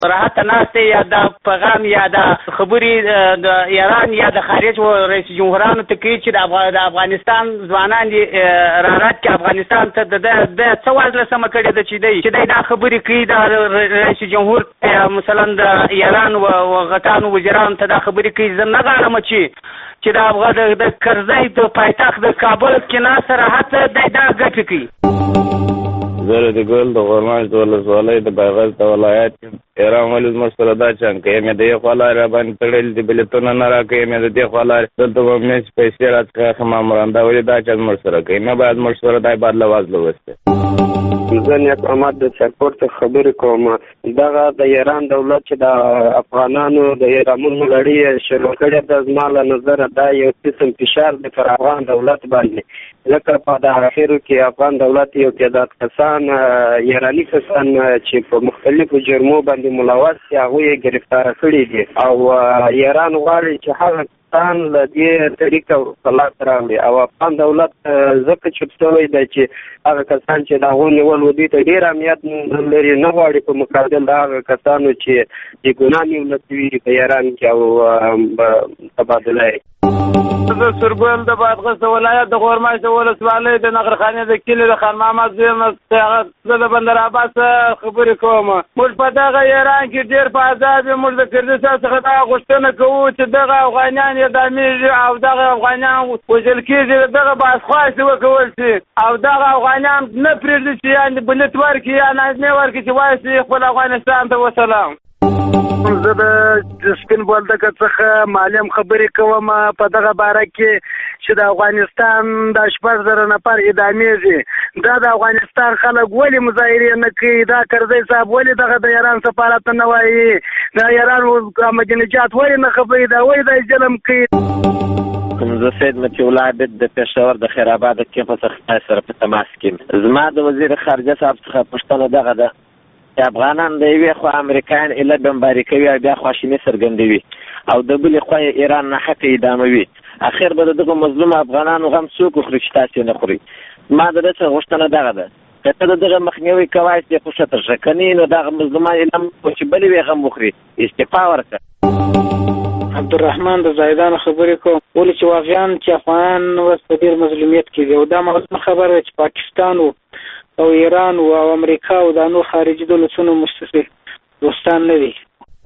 راحت ناشته یا د پیغام یا د خبرې د ایران یا د خارج و رئیس جمهورانو ته کوي چې د افغانستان ځوانان دي رارات کې افغانستان ته د څه وازله سمه کړې ده چې دی دا خبرې کوي د رئیس جمهور مثلا د ایران و غټانو وزیرانو ته دا خبرې کوي. زه نه غواړم چې د کرزی د پایتخت د کابل کې ناصر راحت دی دا ګټې کوي. زه د ګل د غورماش د ولسوالۍ د بایغل ته ولایت ایران ولې زموږ سره دا چانګ کوي مې د یې خوا لارې راباندې تړلي دي بلیتونه نه راکوي مې د دې خوا لارې دلته به مې چې پیسې راڅخه اخلم ماموران دا ولې دا چل زموږ سره کوي نه باید زموږ سره دا باید له وازله وسته. زه نیک احمد د سرپور څخه خبرې کوم. دغه د ایران دولت چې د افغانانو د ایرانونو لړۍ شروع کړې ده زما له نظره دا یو قسم فشار دی پر افغان دولت باندې، ځکه په د اخرو کې افغان دولت یو تعداد کسان ایراني کسان چې په مختلفو جرمو باندې ملوث دي هغوی یې ګرفتاره کړي دي او ایران غواړي چې هغه کسان له دې طریقه په لاس راوړي او افغان دولت ځکه چوپ شوی دی چې هغه کسان چې د هغوی نیول و دوی ته ډېر اهمیت لري، نه غواړي په مقابل د هغه کسانو چې د ګناه نیولت وي په ایران کې او تبادله یې. زه سرګل د بادغیس ولایت د غورماش د ولسوالۍ د نغرخانې د کلي د خان محمد زویم زه د بندر عباس خبرې کوم. موږ په دغه ایران کې ډېر په عذاب یو. موږ د کردستان څخه دا غوښتنه کوو چې دغه افغانیان اعدامېږي او دغه افغانیان وژل کېږي، دغه بازخواستې وکول شي او دغه افغانیان نه پرېږدي چې یعنې بلیت ورکړي یا نظمې ورکړي چې وایي خپل افغانستان ته وسلام. زه د سپین بولدکه څخه معلم خبرې کوم په دغه باره کې چې د افغانستان د 6,000 نفر اعدامېږي. دا د افغانستان خلک ولې مظاهرې نه کوي؟ دا کرزی صاحب ولې دغه د ایران سفارت نه وایي؟ د ایران احمدینژاد ولې نه خبرې دا ولې دا ظلم کوي؟ زه سید مطیع الله عابد د پېښور د خیر آباد کیمپ څخه سره په تماس کې. زما د وزیر خارجه صاحب څخه پوښتنه دغه ده چې افغانان د یوې خوا امریکایان ایله بمباري کوي او بیا خواشیني څرګندوي او د بلې خوا ایران ناحقه اداموي. اخر به د دغه مظلوم افغانانو غم څوک وخوري چې تاسې نه خوري؟ ما د ده څخه غوښتنه دغه ده که ته د دغه مخنیوي کوای چې خو ښه تر ښه که نه نو دغه مظلومان ایله چې بلې وې غم وخوري استعفا ورکړه. عبدالرحمن د زایدان خبرې کوم. ولې چې واقعا چې افغانان اوس په ډېر مظلومیت کې دي او دا مهمه خبره ده چې پاکستان او ایران او امریکا او د نور خارجي دولتونو مستثمر دوستان نه دي.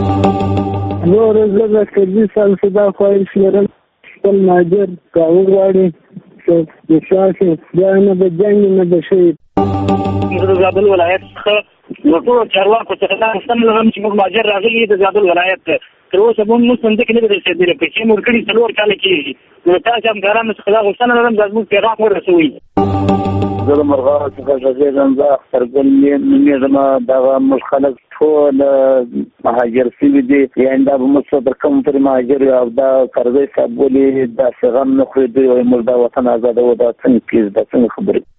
نور زه د کرزي صاحب څخه دا خواهش لرم خپل مهاجر که وغواړي چې د شا شي بیا نه به جنګ نه به شي. زه د زابل ولایت څخه د ټولو چارواکو څخه دا غوښتنه لرم چې موږ مهاجر راغلي د زابل ولایت تر اوسه موږ صندوق نه دی رسېدلی، پیسې مو ورکړي 4 کاله کېږي. نو تاسو همکارانو څخه دا غوښتنه لرم چې زموږ پیغام ورسوئ. زه د مرغاو څخه غږېږم. زه اخترګل نومېږم. دغه موږ خلک ټول مهاجر شوي دي، یعنې دا به موږ تر کوم پورې مهاجر یو او دا کرزی صاحب ولې داسې غم نه خوري؟ دوی وایي موږ دا وطن ازادوو. دا څنګه کېږي؟ دا څنګه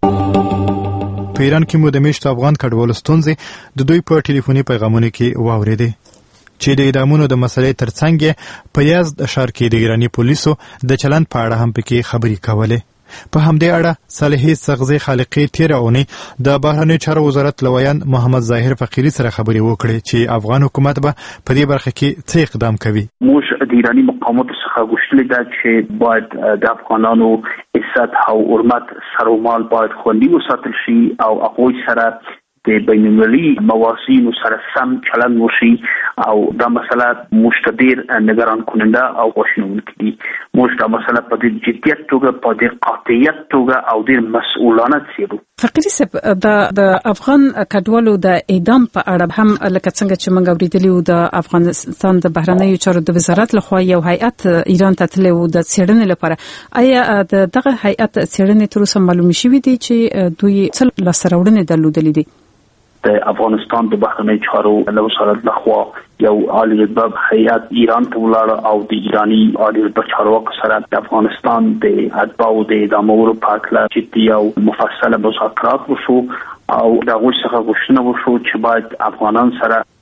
خبرې؟ په ایران کې مو د میشتو افغان کډوالو ستونزې د دوی په ټلیفوني پیغامونو کې واورېدې چې د اعدامونو د مسلې ترڅنګ په یزد ښار کې د ایراني پولیسو د چلند په اړه هم پکې خبرې کولې. په همدې اړه صالحې سغزي خالقې تېره اونۍ د بهرنیو چارو وزارت لویان محمد ظاهر فقیري سره خبرې وکړې چې افغان حکومت به په دې برخه کې څه اقدام کوي. موږ د ایراني مقاماتو څخه غوښتلي ده چې باید د افغانانو عزت او حرمت سر و مال باید خوندي وساتل شي او هغوی سره د بین المللي موازینو سره سم چلند وشي او دا مسله موږ ته ډېر نگران کننده او خواشینونکې دي. موږ دا مسله په ډېر جدیت توګه په ډېر قاطعیت توګه او ډېر مسؤلانه څېړو. فقیري صاحب د افغان کډوالو د اعدام په اړه هم لکه څنګه چې موږ اورېدلي وو د افغانستان د بهرنیو چارو د وزارت لخوا یو هیئت ایران ته تللی وو د څېړنې لپاره. آیا دغه هیئت څېړنې تر اوسه معلومې شوي دي چې دوی څه لاسته راوړنې درلودلې دي؟ د افغانستان د بهرنیو چارو له وزارت لخوا یو عالی رتبه هیئت ایران ته ولاړه او د ایرانی عالی رتبه چارواکو سره د افغانستان د اتباعو د اعدامولو په هکله جدي او مفصله مذاکرات وشو او د هغوی څخه غوښتنه وشو چې باید افغانان سره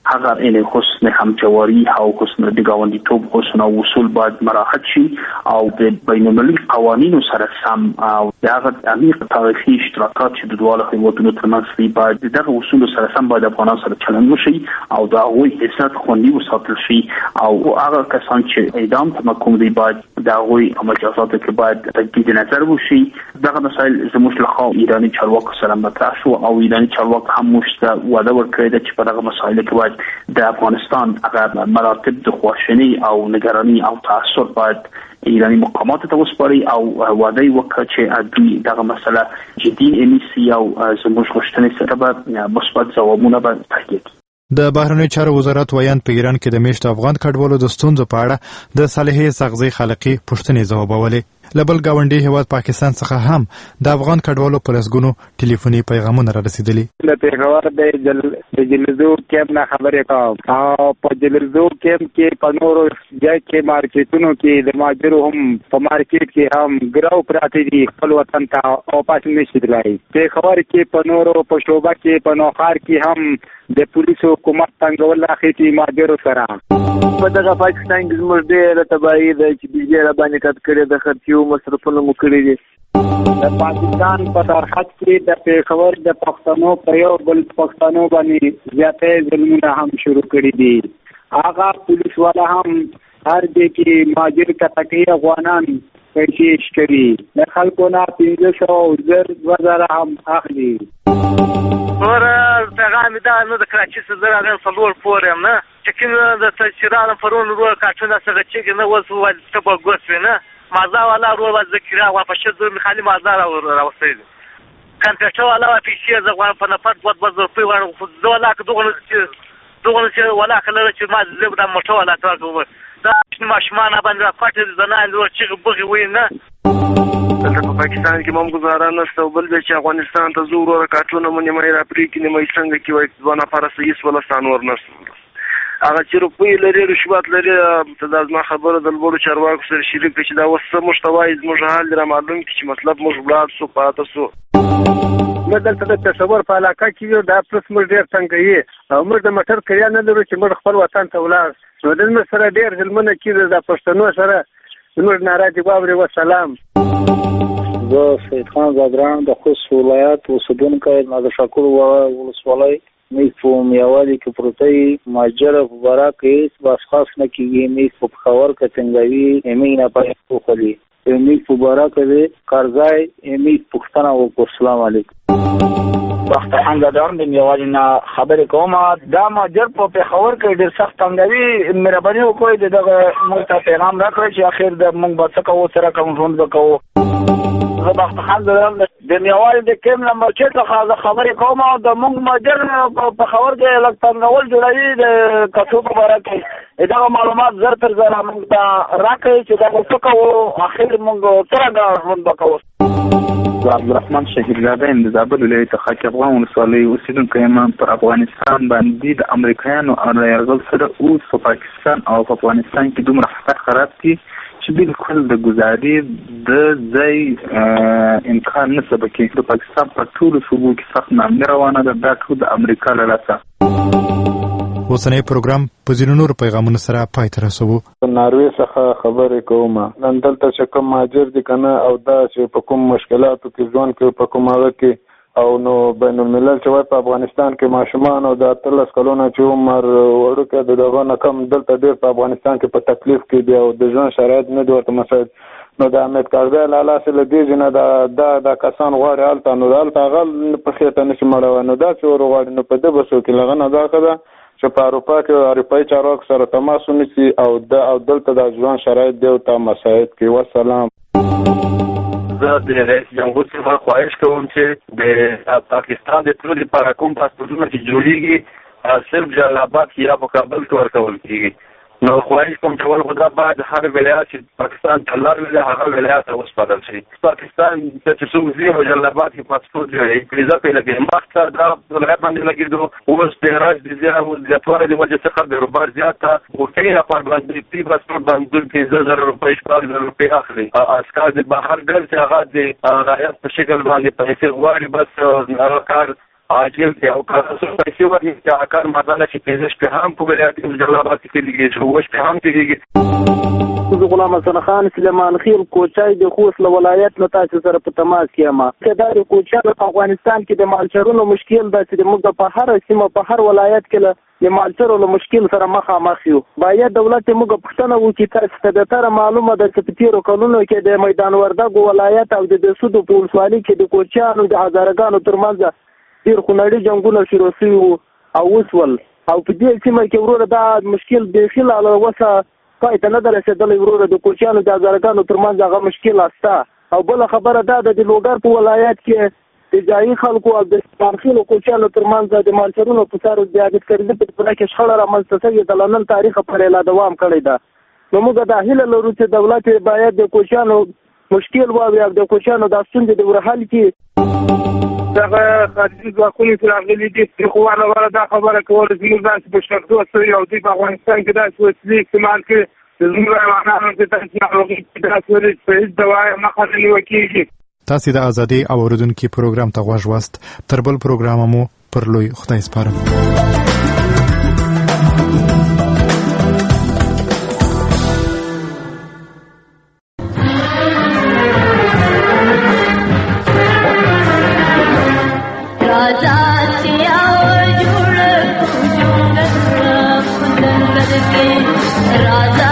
هغه ان حسن همجواری او حسن د ګاونډیتوب حسن او اصول باید مراعات شي او د بین المللي قوانینو سره سم او دغه عمیق تاریخي اشتراکات چې د دوه هیوادونو ترمنځ دي باید دغه اصول سره سم باید افغانان سره چلند وشي او دا غوي عزت خوندي وساتل شي او هغه کسان چې اعدام ته محکوم دي باید دا غوي مجازات کې باید تجدید نظر وشي. دغه مسایل زموږ له خوا ایراني چارواکو سره مطرح شو او ایراني چارواکو هم مشته وعده ورکړه چې په دغه مسایل کې باید د افغانستان هغه مراتب د خواشینی او نگرانی او تاثر باید ایرانی مقامات ته وسپاري او وعده وکړي چې دوی دغه مسله جدي انیسي او زموږ غوښتنې سره به مثبت ځوابونه به تحقیق. د بهرنیو چارو وزارت ویان په ایران کې د میشت افغان کډوالو د ستونزو په اړه د صالحې سغزي خلقي پوښتنې ځوابولې. لبل گاونډي هیواد پاکستان څخه هم د افغان کډوالو پر اسګونو ټلیفوني پیغامونه را رسیدلي. د پیښور د جلزو کېم نه خبرې کوم او په جلزو کېم کې په نورو ځای کې مارکیټونو کې د ماجرو هم په مارکیټ کې هم ګراو پراته دي خپل وطن ته او پاتې نشي تلای. پیښور کې په نورو په شوبه کې په نوخار کې هم د پولیسو حکومت څنګه ولاخېتي ماجرو سره په دغه پاکستان کې زموږ ډېره تباهي ده چې بجلی را باندې کټ کړې د خرچیو مصرفونه مو کړي دي. د پاکستان په سرحد کې د پیښور د پښتنو په یو بل پښتنو باندې زیاتې ظلمونه هم شروع کړي دي. هغه پولیس والا هم هر ځای کې ماجر کټکي افغانان پیسې شکري د خلکو نه 500 هم اخلي. اور پیغام دا نو د کراچۍ څخه راغلی څلور پورې نه چې کوم د تشریرانو پرون روه کاټونه څنګه چې نه وس و ته په ګوس نه مازه والا روه ذکر او په شذ مخالي مازه راوستي کمپیوټر والا پیسې زغوان په نفر 2 روپۍ ورو زولا دغه چې ولا کله چې ما زبده موټو ولا تاسو دا ماشمان باندې پټ زنان ور چې بغي وینه. دلته په پاکستان کې موږ گزاره نشته او بل چې افغانستان ته زور ورکاټونه مونږ نه را پرې کې نه څنګه کې وایي ځوانه فرصت هیڅ ولستان ورنشته. هغه چې روپۍ لري رشوت لري ته د ازما خبره د لوړو چارواکو سره شریک چې دا وسه مشتوای زموږ حال را معلوم چې مطلب موږ بلاد سو پاتې سو. نو دلته د تصور په علاقه کې یو دا پلس موږ ډېر څنګه یې او موږ د موټر کریا نه لرو چې موږ خپل وطن ته ولاړ نو د موږ سره ډېر ظلمونه کېږي د پښتنو سره موږ ناراضي واوري وسلام. زه سید خان زادران د خوست ولایت اوسیدونکی نادر شاکر ولسوالۍ میک په میوالي کې پروتې ماجر په بارا کې بس خاص نه کېږي میک په پېښور کې څنګه وي میک نه پاتې خولي میک په بارا کې قرضای میک پښتنه او السلام علیکم. وخت خان زادران د میوالي نه خبرې کوم دا ماجر په پېښور کې ډېر سخت څنګه مهرباني وکړئ دغه موږ ته پیغام راکړئ چې اخر د موږ به څه کوو سره کوم ژوند وکړو. زه وخت خان زادران د میوالي د کیم نمبر 4 څخه خبرې کوم او د موږ ماجر په خبر کې لږ څنګهول جوړوي د کڅو په اړه کې دا معلومات زر تر زر موږ ته راکړي چې دا څه کوو اخر موږ څنګه ژوند وکړو. عبدالرحمن شهیرزاده د زابل ولایت خاک افغان ولسوالۍ اوسیدونکی یم. پر افغانستان باندې د امریکایانو یرغل سره اوس په پاکستان او په افغانستان کې دومره حالات خراب دي چې بالکل د ګزارې د ځای امکان نه سبا کې د پاکستان په ټولو صوبو کې سخت نامي روانه ده دا ټول د امریکا له لاسه. اوسنی پروګرام په ځینو نورو پیغامونو سره پای ته رسوو. ناروې څخه خبرې کوم نن دلته چې کوم ماجر دي کنه او دا چې په کوم مشکلاتو کې ځوان کې په کوم هغه کې او نو بین الملل چې په افغانستان کې ماشومان او د 13 کلونو چې عمر وړوکه دغه نه کم دلته ډېر په افغانستان کې په تکلیف کې دی او د ژوند شرایط نه دی ورته مساعد نو د امید کارځای لاله سره دې جنا دا کسان غواړي الته نو الته غل په خېټه نشي مړو نو دا چې غواړي نو په دې بسو کې لغه نه دا کړه چې په اروپا کې اروپایي چارواکو سره تماس ونیسي او دلته د ژوند شرایط دی او ته مساعد کې وسلام. زه د رئیس جمهور څخه خواهش کوم چې د پاکستان د ټولو لپاره کوم پاسپورتونه چې جوړیږي صرف جلال آباد یا په کابل کې ورکول کیږي نو خواهش کوم چې ولغدا بعد هر ولایت چې پاکستان تلار ویل هغه ولایت اوس بدل شي. پاکستان چې څو ځای جلال آباد کې پاسپورت جوړي کلیزه په لګي مخته دا ولایت باندې لګیدو اوس د راج د زیاتو زیاتوالي د وجه څخه د روبار زیاته او کله په باندې پی پاسپورت باندې 2,000 روپۍ 4,000 روپۍ اخلي. اسکار د بهر ګر چې هغه د رایت په شکل باندې پیسې غواړي بس هغه کار عاجل دی او کله څو پیسې ورکړي چې کار مدانه چې پېژش په هم په ولایت جلالاباد کې لګي شو وش په هم کې غلام حسن خان سلیمان خیل کوچای د خوست ولایت له تاسو سره په تماس کې ما کدار کوچای په افغانستان کې د مالچرونو مشکل د چې موږ په هر سیمه په هر ولایت کې د مالچرونو مشکل سره مخامخ یو باید دولت موږ پښتنه وکړي تاسو ته د معلومه ده چې په تیرو کلونو کې د میدان وردګو ولایت او د سودو په ولسوالۍ کې د کوچیانو د هزارګانو ترمنځ ډیر خونړي جنگونه شروع شوي او وسول او په دې سیمه کې وروره دا مشکل د خلال وسه پای ته نه درسېدلی وروره د کوچیانو د هزارګانو ترمنځ هغه مشکل استه او بل خبره دا د لوګر په ولایت کې د ځایي خلکو او د سپارخیلو کوچیانو ترمنځ د مالچرونو په سر زیادت کړي په پوره کې شخړه رامنځته شوې د لنن تاریخ پورې لا دوام کړی ده نو موږ د هیله لرو چې دولت باید د کوچیانو مشکل واوري او د کوچیانو د ستونزې د ورحل کې دغه خارجي ځواکونو چې راغلي دي خو ولا دا خبره کوله چې موږ داسې په شرطو سره یو دی په افغانستان کې داسې وسیلې استعمال کړي زموږ روانانو چې تاسو ناروغي داسې ورې په هیڅ دوايي مخه نه نیول کېږي تاسو د ازادي او اوریدونکو پروګرام ته غوږ واست تر بل پروګرام مو پر لوی خدای سپارم राजा